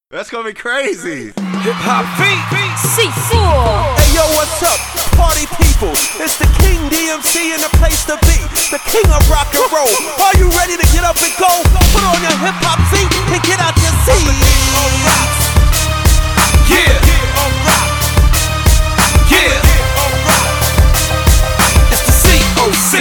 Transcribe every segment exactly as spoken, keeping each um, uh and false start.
That's gonna be crazy. Hip hop beat. C four. Hey yo, what's up, party people? It's the King D M C and the place to be. The king of rock and roll. Are you ready to get up and go? Put on your hip hop feet and get out your seat. Yeah. Yeah. It's the C O C.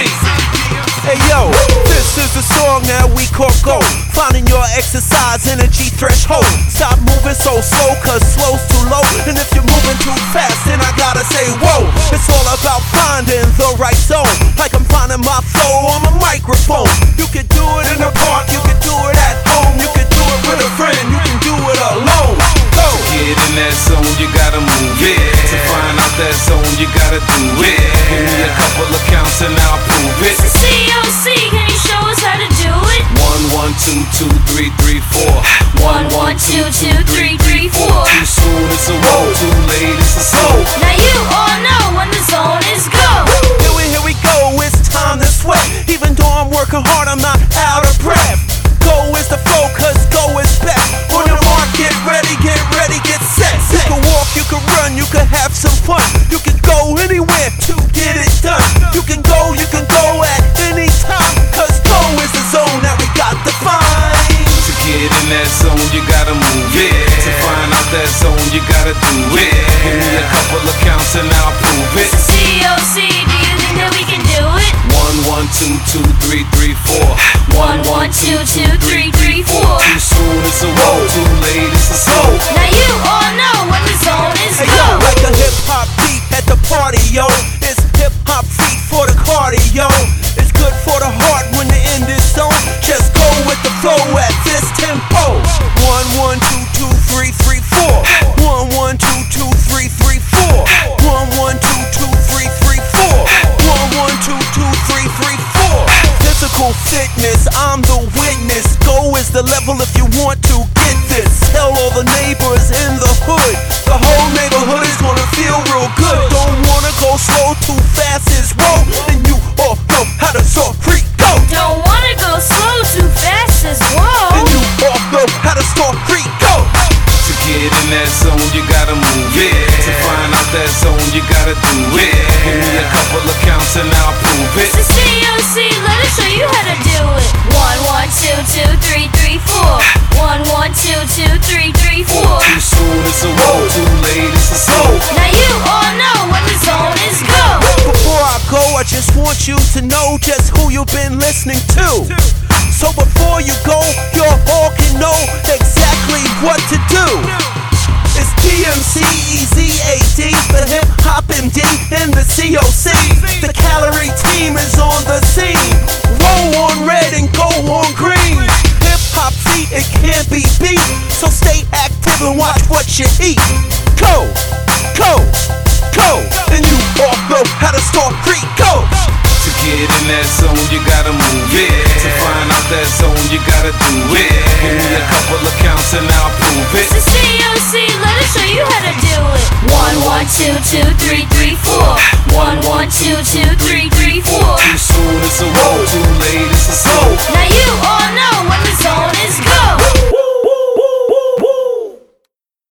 Hey yo, this is the song that we call Go. Finding your exercise energy threshold. Stop moving so slow, cause slow's too low. And if you're moving too fast, then I gotta say whoa. It's all about finding the right zone. Like I'm finding my flow on my microphone. You can do it in the park, you can do it at home. You can do it with a friend, you can do it alone. Go. To get in that zone, you gotta move it. To find out that zone, you gotta do it. Give me a couple of counts and I'll prove it. C O C, can you show us how to do it? One, one, two, two, three, three, four. One, one, two, two, three, three, four. Too soon it's a roll, too late it's a soul. Now you all know when the zone is go. Here we, here we go, it's time to sweat. Even though I'm working hard, I'm not out of breath. Go is the flow, cause go is best. On your mark, get ready, get ready, get set. You can walk, you can run, you can have some fun. You can go anywhere to get it done. You can go, you can go at any time, cause go is the zone that we got to find. To get in that zone, you gotta move it. To find out that zone, you gotta do it. Give me a couple of counts and I'll prove it. C O C, do you think that we can do it? One, one, two, two, three, three, four. One, one, two, two, three, three, four. Too soon it's a roll, too late it's a soul. Now you all know when the zone is Hey go. yo, like a hip hop beat at the party, yo. It's hip hop feet for the cardio. It's good for the heart when the end is zone. Just go with the flow at this tempo. One, one, two, two, three, three, four. One, one, two, two, three, three, four. One, one, two, two, three, three, four. One, one, two, two, three, three, four. Physical fitness, I'm the witness. Go is the level if you want to get this. Tell all the neighbors in the hood. The whole neighborhood is gonna feel real good. Don't wanna go slow, too fast is roll. And you all know how to sort free go. Don't wanna go slow, too fast as whoa. And you all know how to sort free go. To get in that zone, you gotta move it. To find out that zone, you gotta do it. Give me a couple of counts and I'll prove it. So C O C, let us show you how to do it. One, one, two, two, three, three, four. One, one, two, two, three, three, four. Too soon it's a roll, too late it's a soul. Now you all know when the zone is go. Before I go, I just want you to know just who you've been listening to. So before you go, you all can know exactly what to do. It's D M C, E Z A D, the Hip Hop M D, and the C O C. The Calorie team is on the scene. Roll on red and go on green. Hip Hop feet, it can't be beat. So stay active and watch what you eat. Go, go, go, and you all know how to start free. Go. To get in that zone, you gotta move it. To find out that zone, you gotta do it. Give me a couple of counts and I'll prove it. So C O C, let us show you how to do it. One, one, two, two, three, three, four. One, one, two, two, three, three, four. Too soon it's a roll, too late it's a soul. Now